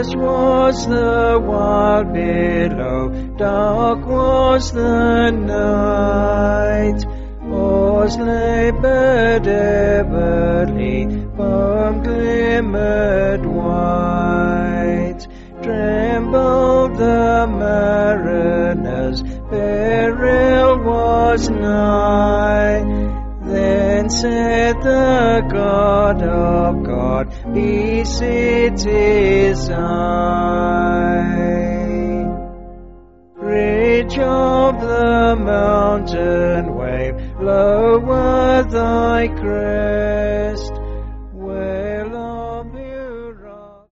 Fierce was the wild below, dark was the night. Oars laboured everly, foam glimmered white. Trembled the mariners, peril was nigh. Then said the God of God, peace it is I. Ridge of the mountain wave, lower thy crest.